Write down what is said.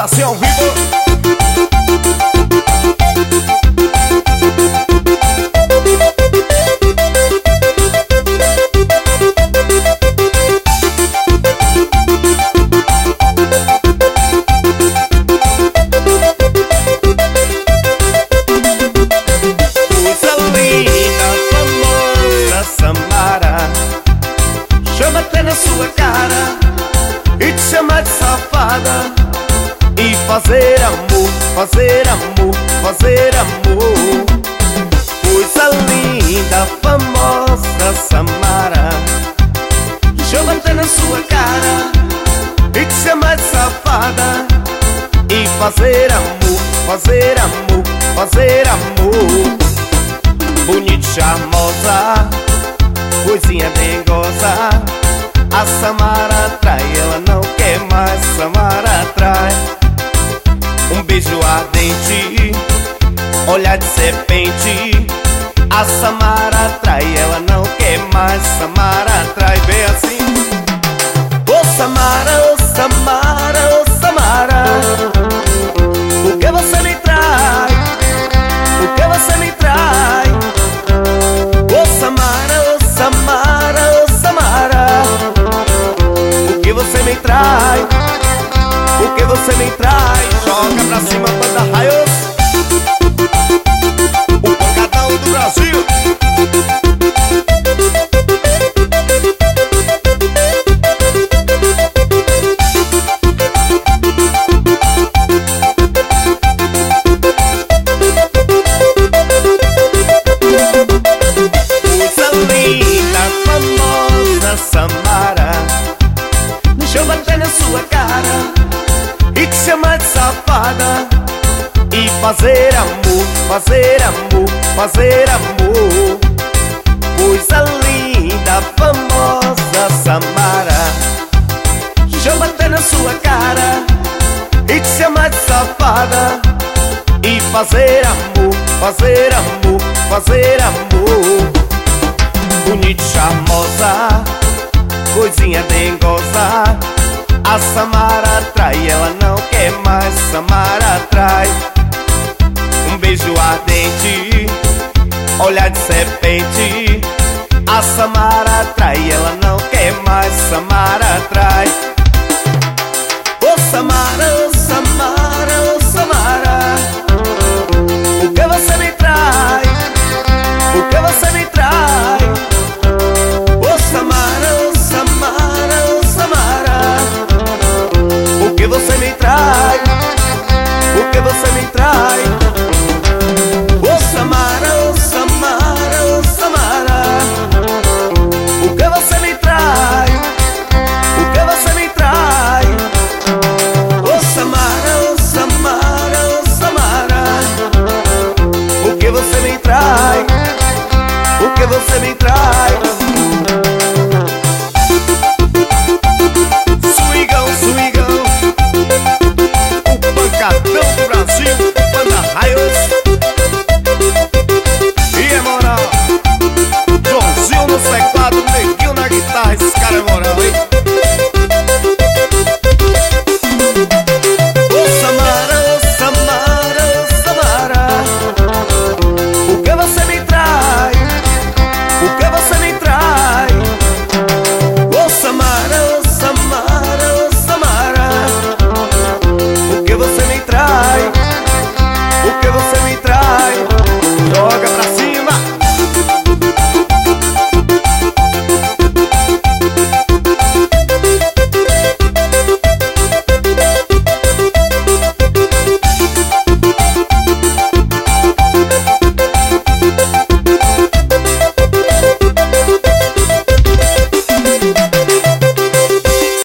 assim ao vivo. Coisa linda, famosa Samara, chama-te na sua cara e te chama de safada. E fazer amor, fazer amor, fazer amor. Coisa linda, famosa Samara, chama-te na sua cara e te chama de safada. E fazer amor, fazer amor, fazer amor. Bonita, charmosa, coisinha dengosa, a Samara atrai, ela não quer mais, Samara atrai. Um beijo ardente, olhar de serpente, a Samara atrai, ela não quer mais, Samara atrai. Bem assim. Ô Samara, ô Samara, ô Samara, por que você me trai? Por que você me trai? Ô Samara, ô Samara, ô Samara, por que você me trai? Por que você me trai? Joga pra cima, banda Raios, o pancadão do Brasil. Coisa linda, famosa Samara, chama-te na sua cara e te chama de safada. E fazer amor, fazer amor, fazer amor. Coisa linda, famosa Samara, chama-te na sua cara e te chama de safada. E fazer amor, fazer amor, fazer amor. Bonita, charmosa, coisinha dengosa, a Samara atrai, ela não quer mais, Samara atrai. Um beijo ardente, olhar de serpente, a Samara atrai, ela não quer mais, Samara atrai. Ô Samara, ô Samara, ô Samara, por que você me trai? Por que você me trai? Ô Samara, ô Samara, ô Samara, por que você me trai? Por que você me trai?